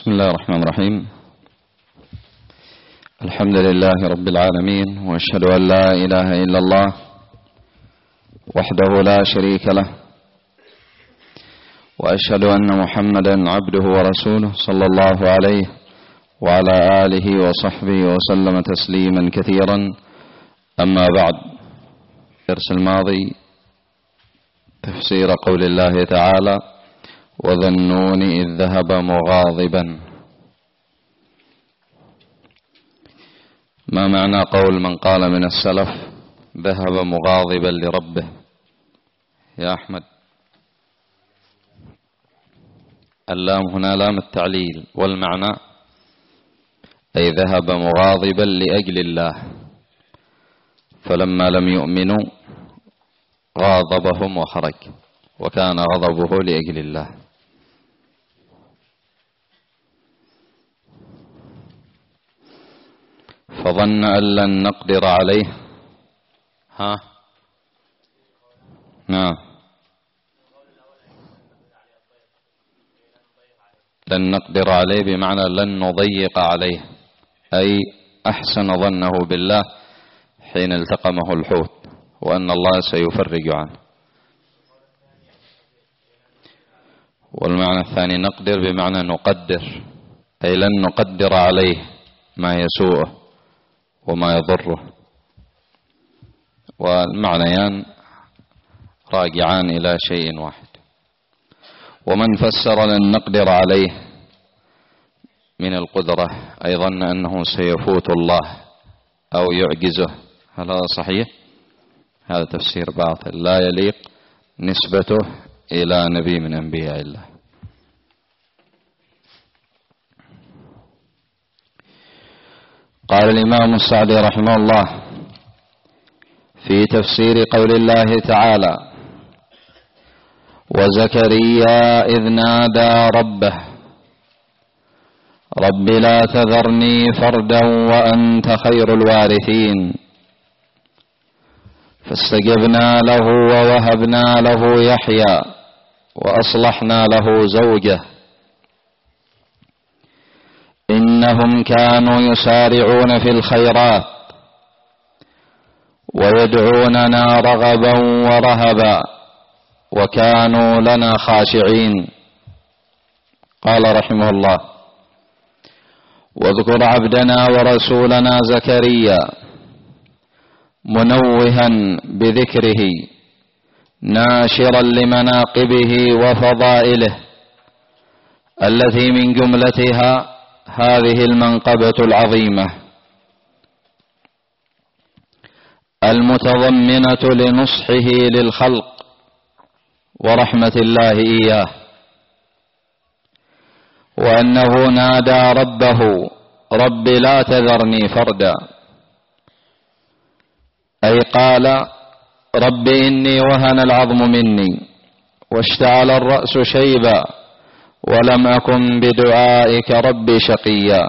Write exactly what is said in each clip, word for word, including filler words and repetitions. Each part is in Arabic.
بسم الله الرحمن الرحيم. الحمد لله رب العالمين، وأشهد أن لا إله إلا الله وحده لا شريك له، وأشهد أن محمدا عبده ورسوله صلى الله عليه وعلى آله وصحبه وسلم تسليما كثيرا. أما بعد، الدرس الماضي تفسير قول الله تعالى: وذا النون إذ ذهب مغاضبا. ما معنى قول من قال من السلف ذهب مغاضبا لربه؟ يا أحمد. اللام هنا لام التعليل، والمعنى أي ذهب مغاضبا لأجل الله، فلما لم يؤمنوا غاضبهم وخرج، وكان غضبه لأجل الله. فظن أن لن نقدر عليه. ها نعم، لن نقدر عليه بمعنى لن نضيق عليه، أي أحسن ظنه بالله حين التقمه الحوت، وأن الله سيفرج عنه. والمعنى الثاني نقدر بمعنى نقدر، أي لن نقدر عليه ما يسوءه وما يضره، والمعنيان راجعان إلى شيء واحد. ومن فسر لن نقدر عليه من القدرة أي ظن أنه سيفوت الله أو يعجزه، هل هذا صحيح؟ هذا تفسير باطل لا يليق نسبته إلى نبي من أنبياء الله. قال الإمام السعدي رحمه الله في تفسير قول الله تعالى: وزكريا إذ نادى ربه رب لا تذرني فردا وأنت خير الوارثين، فاستجبنا له ووهبنا له يحيى وأصلحنا له زوجه إنهم كانوا يسارعون في الخيرات ويدعوننا رغبا ورهبا وكانوا لنا خاشعين. قال رحمه الله: واذكر عبدنا ورسولنا زكريا منوها بذكره ناشرا لمناقبه وفضائله التي من جملتها هذه المنقبة العظيمة المتضمنة لنصحه للخلق ورحمة الله إياه، وأنه نادى ربه رب لا تذرني فردا، أي قال: رب إني وهن العظم مني واشتعل الرأس شيبا ولم أكن بدعائك رب شقيا،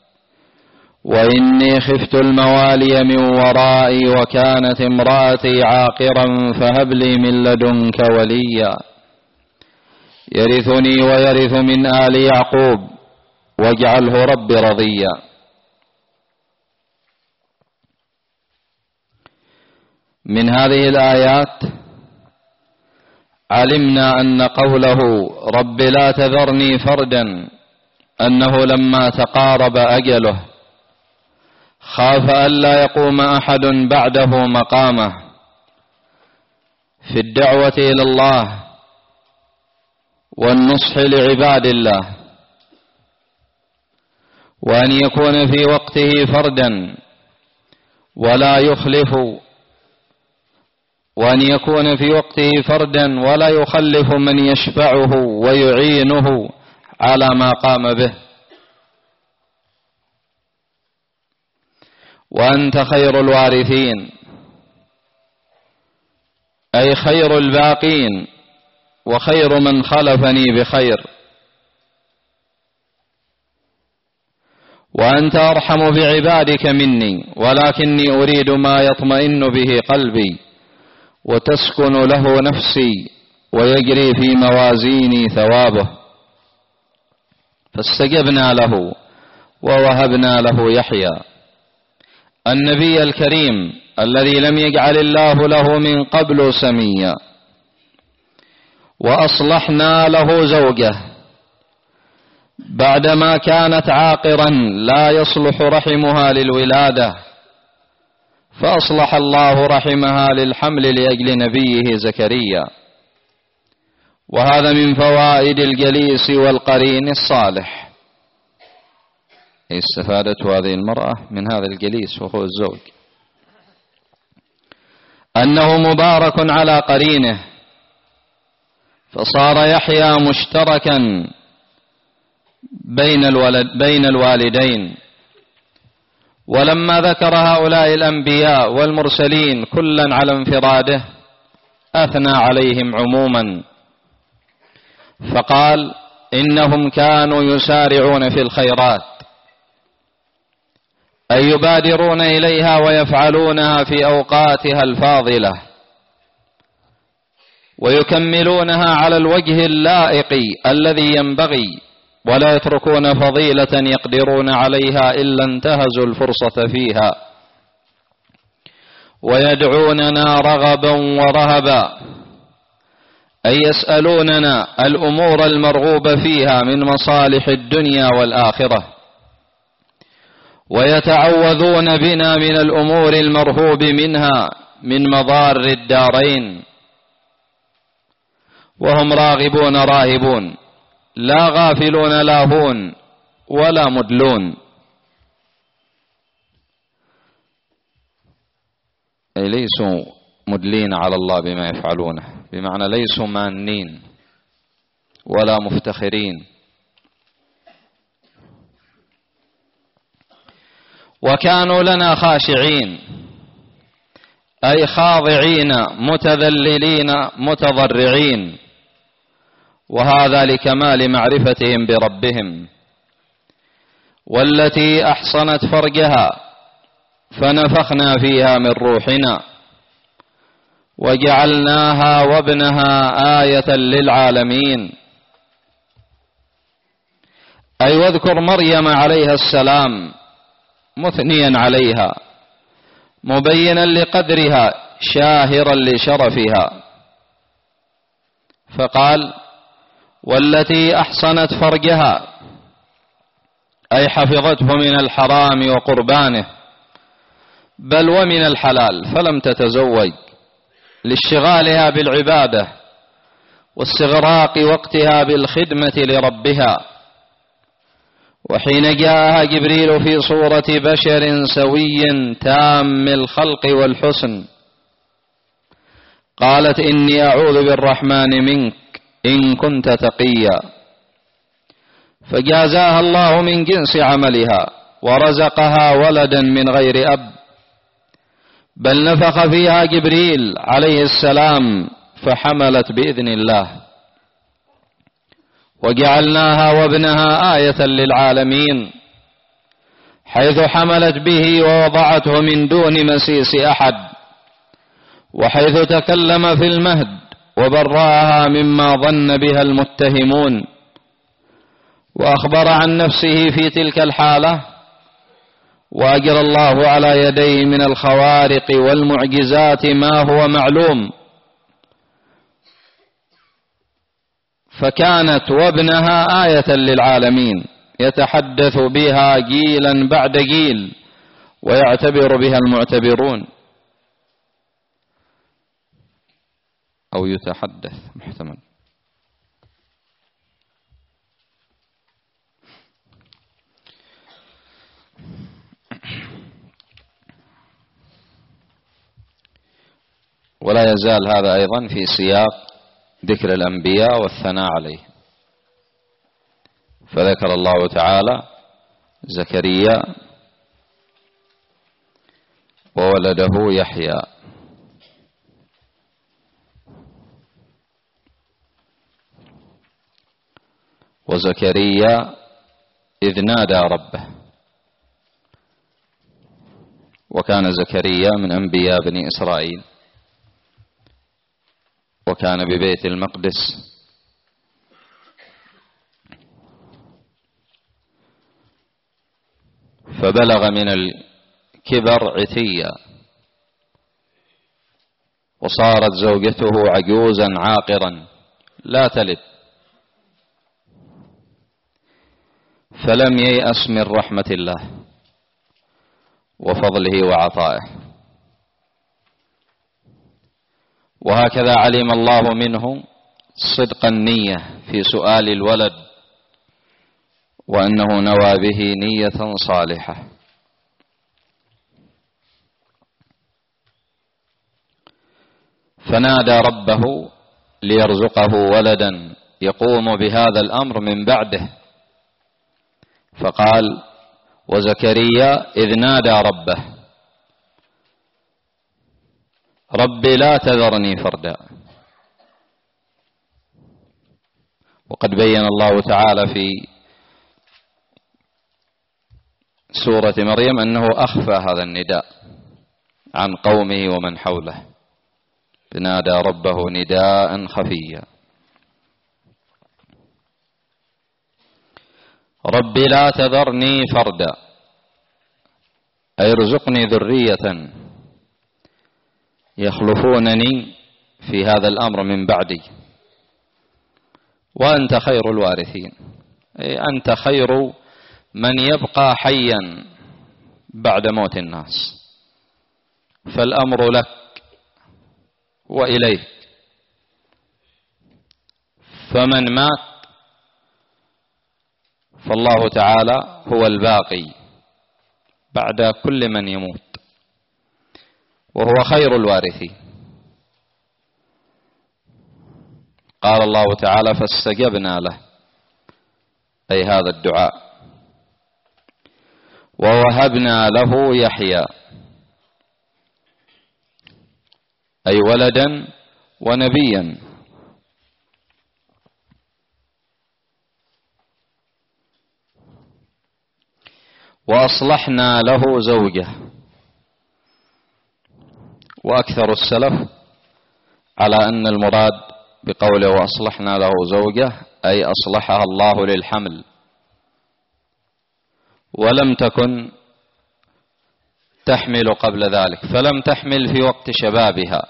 وإني خفت الموالي من ورائي وكانت امرأتي عاقرا فهب لي من لدنك وليا يرثني ويرث من آل يعقوب واجعله رب رضيا. من هذه الآيات علمنا أن قوله رب لا تذرني فردا أنه لما تقارب أجله خاف ألا يقوم أحد بعده مقامه في الدعوة إلى الله والنصح لعباد الله، وأن يكون في وقته فردا ولا يخلف وأن يكون في وقته فردا ولا يخلف من يشفعه ويعينه على ما قام به. وأنت خير الوارثين، أي خير الباقين وخير من خلفني بخير، وأنت أرحم بعبادك مني ولكني أريد ما يطمئن به قلبي وتسكن له نفسي ويجري في موازيني ثوابه، فاستجبنا له ووهبنا له يحيى. النبي الكريم الذي لم يجعل الله له من قبل سميا، وأصلحنا له زوجه بعدما كانت عاقرا لا يصلح رحمها للولادة، فأصلح الله رحمها للحمل لأجل نبيه زكريا. وهذا من فوائد الجليس والقرين الصالح. استفادت هذه المرأة من هذا الجليس وهو الزوج أنه مبارك على قرينه، فصار يحيى مشتركا بين الولد بين الوالدين. ولما ذكر هؤلاء الأنبياء والمرسلين كلا على انفراده أثنى عليهم عموما، فقال إنهم كانوا يسارعون في الخيرات، أي يبادرون إليها ويفعلونها في أوقاتها الفاضلة، ويكملونها على الوجه اللائق الذي ينبغي، ولا يتركون فضيلة يقدرون عليها إلا انتهزوا الفرصة فيها، ويدعوننا رغبا ورهبا، أي يسألوننا الأمور المرغوب فيها من مصالح الدنيا والآخرة، ويتعوذون بنا من الأمور المرهوب منها من مضار الدارين، وهم راغبون راهبون، لا غافلون لاهون ولا مدلون، أي ليسوا مدلين على الله بما يفعلونه، بمعنى ليسوا مانين ولا مفتخرين. وكانوا لنا خاشعين، أي خاضعين متذللين متضرعين، وهذا لكمال معرفتهم بربهم. والتي أحصنت فرجها فنفخنا فيها من روحنا وجعلناها وابنها آية للعالمين، أي واذكر مريم عليها السلام مثنيا عليها مبينا لقدرها شاهرا لشرفها، فقال والتي أحصنت فرجها، أي حفظته من الحرام وقربانه، بل ومن الحلال، فلم تتزوج لاشتغالها بالعبادة واستغراق وقتها بالخدمة لربها. وحين جاءها جبريل في صورة بشر سوي تام الخلق والحسن قالت إني أعوذ بالرحمن منك إن كنت تقيا، فجازاها الله من جنس عملها ورزقها ولدا من غير أب، بل نفخ فيها جبريل عليه السلام فحملت بإذن الله، وجعلناها وابنها آية للعالمين، حيث حملت به ووضعته من دون مسيس أحد، وحيث تكلم في المهد وبرأها مما ظن بها المتهمون، وأخبر عن نفسه في تلك الحالة، وأجرى الله على يديه من الخوارق والمعجزات ما هو معلوم، فكانت وابنها آية للعالمين يتحدث بها جيلا بعد جيل ويعتبر بها المعتبرون، أو يتحدث محتمل. ولا يزال هذا أيضا في سياق ذكر الأنبياء والثناء عليه، فذكر الله تعالى زكريا وولده يحيى، وزكريا إذ نادى ربه، وكان زكريا من أنبياء بني إسرائيل، وكان ببيت المقدس، فبلغ من الكبر عتيا، وصارت زوجته عجوزا عاقرا لا تلد، فلم ييأس من رحمة الله وفضله وعطائه. وهكذا علم الله منه صدق النية في سؤال الولد، وأنه نوى به نية صالحة. فنادى ربه ليرزقه ولدا يقوم بهذا الأمر من بعده، فقال: وزكريا إذ نادى ربه رب لا تذرني فردا. وقد بين الله تعالى في سورة مريم أنه أخفى هذا النداء عن قومه ومن حوله، فنادى ربه نداء خفيا. رب لا تذرني فردا، أي ارزقني ذرية يخلفونني في هذا الأمر من بعدي، وأنت خير الوارثين، أي أنت خير من يبقى حيا بعد موت الناس، فالأمر لك وإليك. فمن مات فالله تعالى هو الباقي بعد كل من يموت، وهو خير الوارثين. قال الله تعالى: فاستجبنا له، أي هذا الدعاء، ووهبنا له يحيى، أي ولدا ونبيا. وأصلحنا له زوجه. وأكثر السلف على أن المراد بقوله وأصلحنا له زوجه أي أصلحها الله للحمل، ولم تكن تحمل قبل ذلك، فلم تحمل في وقت شبابها،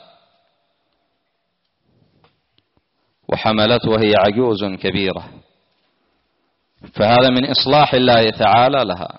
وحملت وهي عجوز كبيرة، فهذا من إصلاح الله تعالى لها.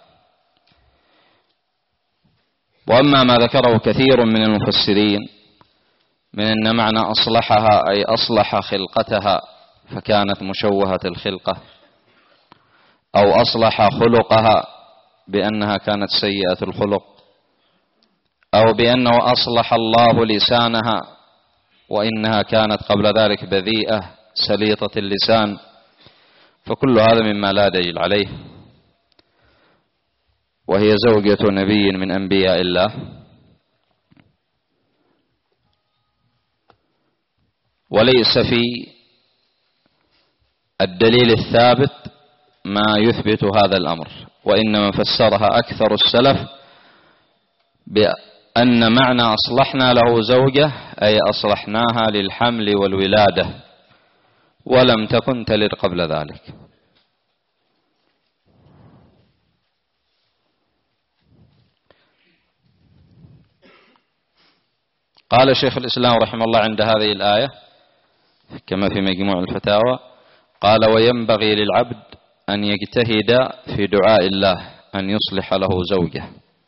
وأما ما ذكره كثير من المفسرين من أن معنى أصلحها أي أصلح خلقتها فكانت مشوهة الخلقة، أو أصلح خلقها بأنها كانت سيئة الخلق، أو بأنه أصلح الله لسانها وإنها كانت قبل ذلك بذيئة سليطة اللسان، فكل هذا مما لا دليل عليه. وهي زوجة نبي من أنبياء الله، وليس في الدليل الثابت ما يثبت هذا الأمر، وإنما فسرها أكثر السلف بأن معنى أصلحنا له زوجة أي أصلحناها للحمل والولادة، ولم تكن تلد قبل ذلك. قال شيخ الإسلام رحمه الله عند هذه الآية كما في مجموع الفتاوى، قال: وينبغي للعبد أن يجتهد في دعاء الله أن يصلح له زوجه،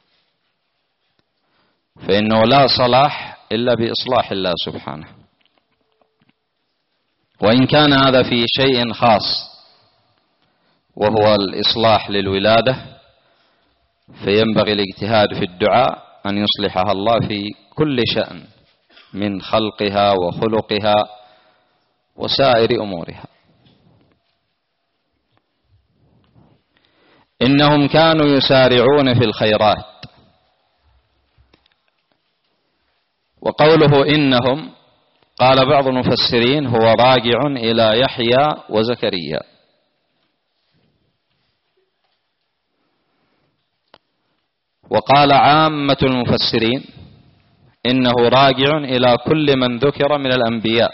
فإنه لا صلاح إلا بإصلاح الله سبحانه. وإن كان هذا في شيء خاص وهو الإصلاح للولادة، فينبغي الاجتهاد في الدعاء أن يصلحها الله في كل شأن من خلقها وخلقها وسائر أمورها. إنهم كانوا يسارعون في الخيرات. وقوله إنهم قال بعض المفسرين هو راجع إلى يحيى وزكريا، وقال عامة المفسرين إنه راجع إلى كل من ذكر من الأنبياء،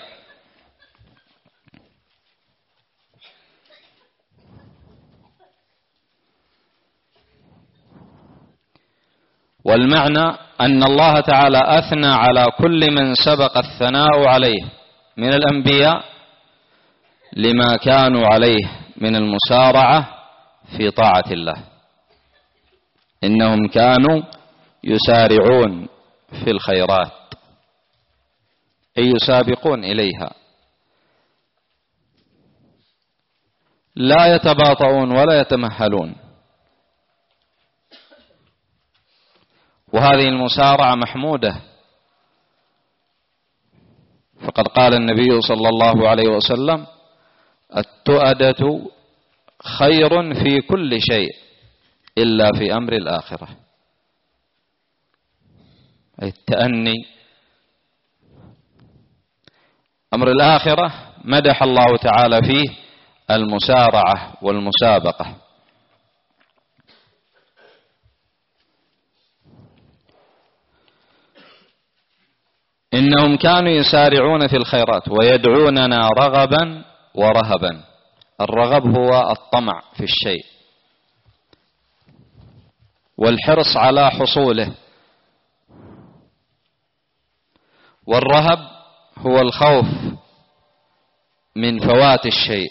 والمعنى أن الله تعالى أثنى على كل من سبق الثناء عليه من الأنبياء لما كانوا عليه من المسارعة في طاعة الله، إنهم كانوا يسارعون في الخيرات أي يسابقون إليها، لا يتباطؤون ولا يتمهلون. وهذه المسارعة محمودة، فقد قال النبي صلى الله عليه وسلم: التؤدة خير في كل شيء إلا في أمر الآخرة، أي التأني. أمر الآخرة مدح الله تعالى فيه المسارعة والمسابقة. إنهم كانوا يسارعون في الخيرات ويدعوننا رغبا ورهبا. الرغب هو الطمع في الشيء والحرص على حصوله، والرهب هو الخوف من فوات الشيء.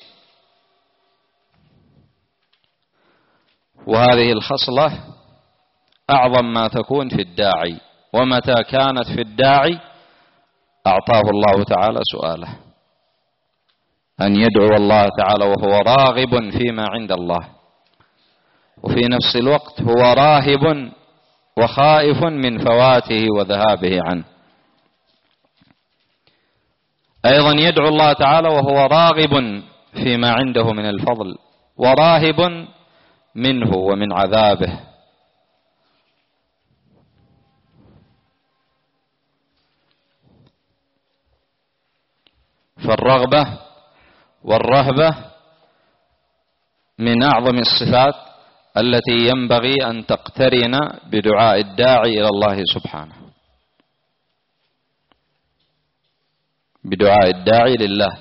وهذه الخصلة أعظم ما تكون في الداعي، ومتى كانت في الداعي أعطاه الله تعالى سؤاله، أن يدعو الله تعالى وهو راغب فيما عند الله، وفي نفس الوقت هو راهب وخائف من فواته وذهابه عنه. أيضا يدعو الله تعالى وهو راغب فيما عنده من الفضل وراهب منه ومن عذابه. فالرغبة والرهبة من أعظم الصفات التي ينبغي أن تقترن بدعاء الداعي إلى الله سبحانه، بدعاء الداعي لله: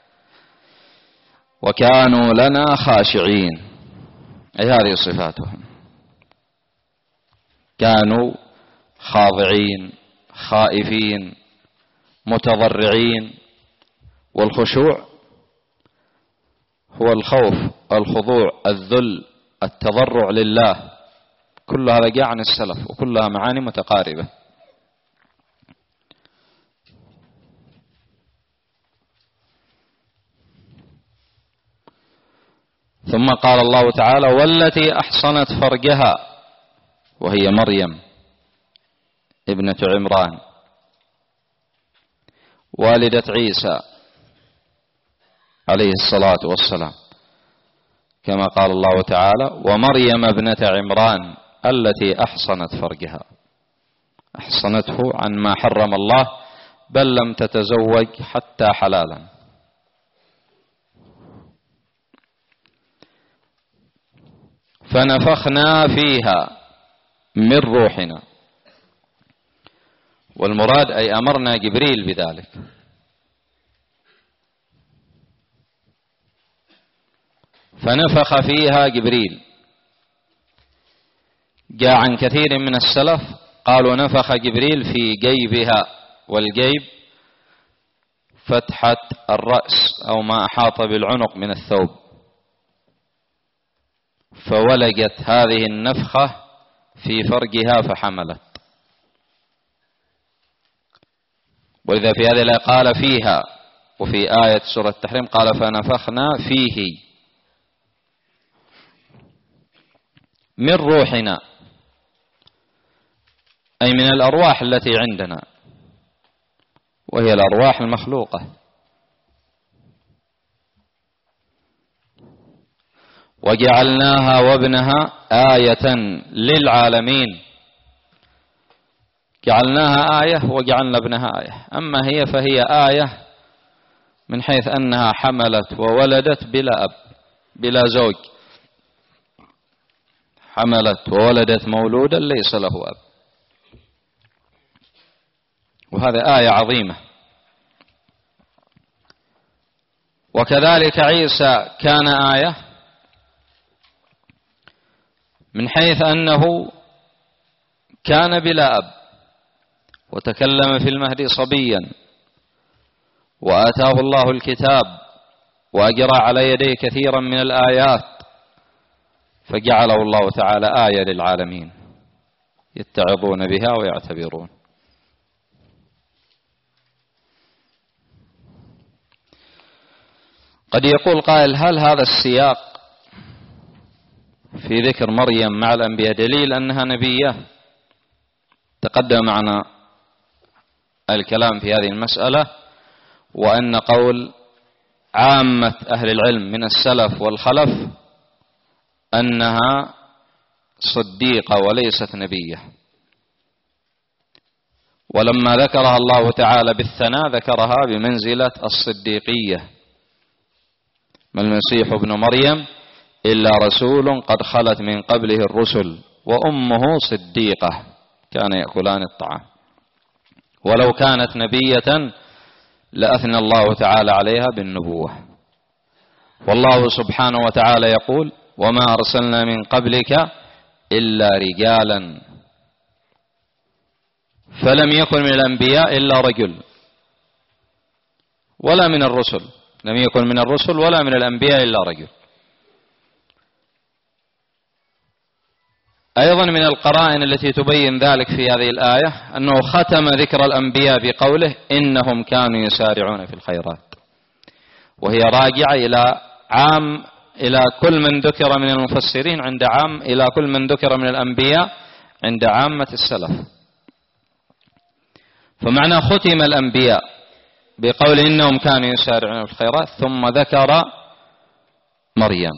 وكانوا لنا خاشعين. أي هذه صفاتهم، كانوا خاضعين خائفين متضرعين. والخشوع هو الخوف، الخضوع، الذل، التضرع لله، كل هذا جاء عن السلف وكلها معاني متقاربة. ثم قال الله تعالى: والتي أحصنت فرجها، وهي مريم ابنة عمران والدة عيسى عليه الصلاة والسلام، كما قال الله تعالى: ومريم ابنة عمران التي أحصنت فرجها. أحصنته عن ما حرم الله، بل لم تتزوج حتى حلالا. فنفخنا فيها من روحنا. والمراد أي أمرنا جبريل بذلك. فنفخ فيها جبريل. جاء عن كثير من السلف قالوا نفخ جبريل في جيبها، والجيب فتحة الرأس أو ما أحاط بالعنق من الثوب، فولجت هذه النفخة في فرجها فحملت. ولذا في هذه الآية قال فيها، وفي آية سورة التحريم قال فنفخنا فيه من روحنا، أي من الأرواح التي عندنا، وهي الأرواح المخلوقة. وجعلناها وابنها آية للعالمين. جعلناها آية وجعلنا ابنها آية. أما هي فهي آية من حيث أنها حملت وولدت بلا أب بلا زوج، حملت وولدت مولودا ليس له أب، وهذا آية عظيمة. وكذلك عيسى كان آية من حيث أنه كان بلا أب وتكلم في المهد صبيا وآتاه الله الكتاب وأجرى على يديه كثيرا من الآيات فجعله الله تعالى آية للعالمين يتعظون بها ويعتبرون. قد يقول قائل: هل هذا السياق في ذكر مريم مع الأنبياء دليل أنها نبية؟ تقدم معنا الكلام في هذه المسألة، وأن قول عامة أهل العلم من السلف والخلف أنها صديقة وليست نبية. ولما ذكرها الله تعالى بالثناء ذكرها بمنزلة الصديقية: ما المسيح ابن مريم إلا رسول قد خلت من قبله الرسل وأمه صديقة كان يأكلان الطعام. ولو كانت نبية لأثنى الله تعالى عليها بالنبوة. والله سبحانه وتعالى يقول: وما أرسلنا من قبلك إلا رجالا. فلم يكن من الأنبياء إلا رجل، ولا من الرسل لم يكن من الرسل ولا من الأنبياء إلا رجل. أيضا من القرائن التي تبين ذلك في هذه الآية أنه ختم ذكر الأنبياء بقوله: إنهم كانوا يسارعون في الخيرات، وهي راجعة إلى عام إلى كل من ذكر من المفسرين عند عام إلى كل من ذكر من الأنبياء عند عامة السلف. فمعنى ختم الأنبياء بقول إنهم كانوا يسارعون في الخيرات، ثم ذكر مريم.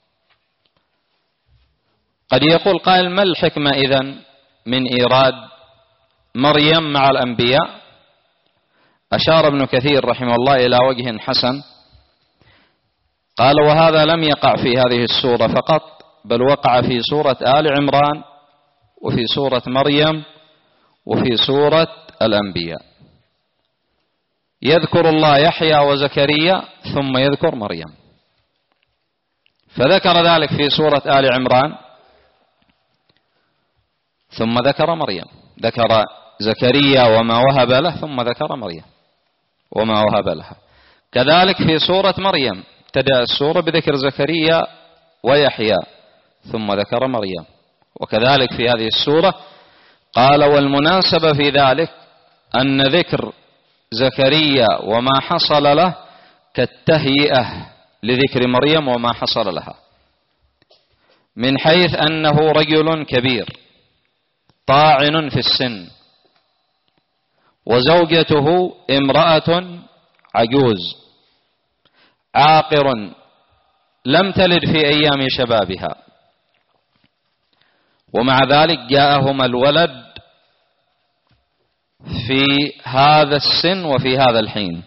قد يقول قائل: ما الحكمة إذن من إيراد مريم مع الأنبياء؟ أشار ابن كثير رحمه الله إلى وجه حسن، قال: وهذا لم يقع في هذه السورة فقط، بل وقع في سورة آل عمران وفي سورة مريم وفي سورة الأنبياء. يذكر الله يحيى وزكريا ثم يذكر مريم، فذكر ذلك في سورة آل عمران ثم ذكر مريم، ذكر زكريا وما وهب له ثم ذكر مريم وما وهب لها. كذلك في سورة مريم ابتدأ السورة بذكر زكريا ويحيى ثم ذكر مريم. وكذلك في هذه السورة قال: والمناسبة في ذلك أن ذكر زكريا وما حصل له كالتهيئة لذكر مريم وما حصل لها، من حيث أنه رجل كبير طاعن في السن، وزوجته امرأة عجوز عاقر لم تلد في أيام شبابها، ومع ذلك جاءهما الولد في هذا السن وفي هذا الحين.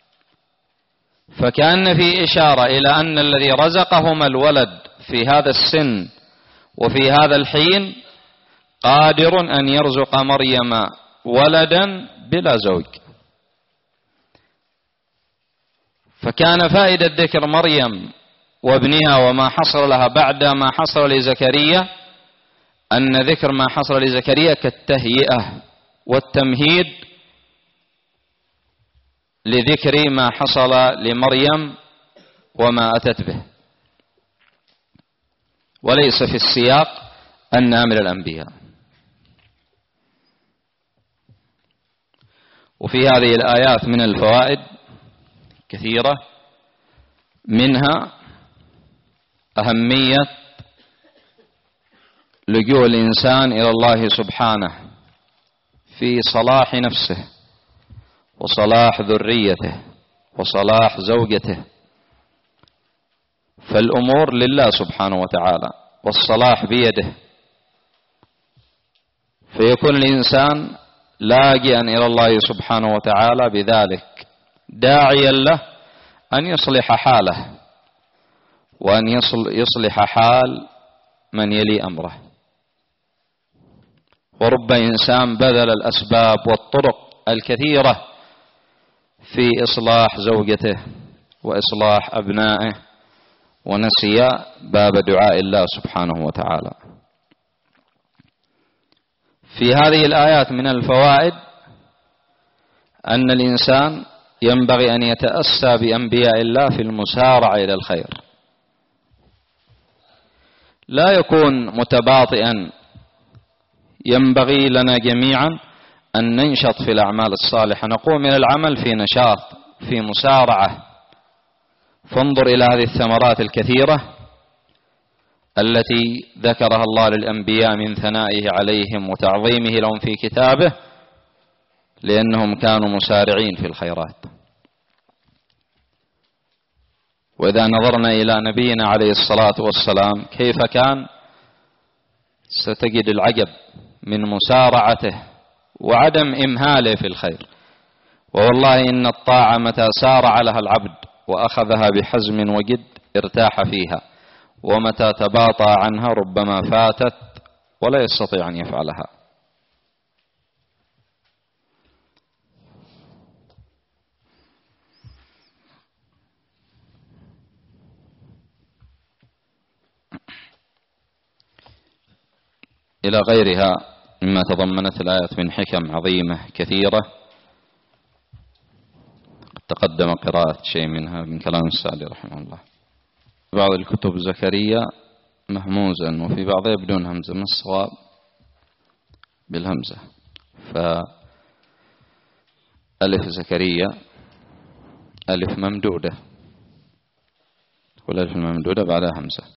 فكأن في إشارة إلى أن الذي رزقهما الولد في هذا السن وفي هذا الحين قادر أن يرزق مريم ولدا بلا زوج. فكان فائدة ذكر مريم وابنها وما حصل لها بعد ما حصل لزكريا أن ذكر ما حصل لزكريا كالتهيئة والتمهيد لذكر ما حصل لمريم وما أتت به، وليس في السياق أنها من الأنبياء. وفي هذه الآيات من الفوائد كثيرة، منها أهمية لجوء الإنسان إلى الله سبحانه في صلاح نفسه وصلاح ذريته وصلاح زوجته، فالأمور لله سبحانه وتعالى والصلاح بيده، فيكون الإنسان لاجئا إلى الله سبحانه وتعالى بذلك، داعيا له أن يصلح حاله وأن يصلح حال من يلي أمره. ورب إنسان بذل الأسباب والطرق الكثيرة في إصلاح زوجته وإصلاح أبنائه ونسي باب دعاء الله سبحانه وتعالى. في هذه الآيات من الفوائد أن الإنسان ينبغي أن يتأسى بأنبياء الله في المسارعة إلى الخير، لا يكون متباطئا. ينبغي لنا جميعا أن ننشط في الأعمال الصالحة، نقوم إلى العمل في نشاط في مسارعة. فانظر إلى هذه الثمرات الكثيرة التي ذكرها الله للأنبياء من ثنائه عليهم وتعظيمه لهم في كتابه، لأنهم كانوا مسارعين في الخيرات. وإذا نظرنا إلى نبينا عليه الصلاة والسلام كيف كان، ستجد العجب من مسارعته وعدم إمهاله في الخير. ووالله إن الطاعة متى سارع لها العبد وأخذها بحزم وجد ارتاح فيها، ومتى تباطأ عنها ربما فاتت ولا يستطيع أن يفعلها. إلى غيرها مما تضمنت الآيات من حكم عظيمة كثيرة، تقدم قراءة شيء منها من كلام السعدي رحمه الله. بعض الكتب زكريا مهموزا وفي بعضها بدون همزة، من الصواب بالهمزة. فألف زكريا ألف ممدودة، والألف الممدودة بعدها همزة.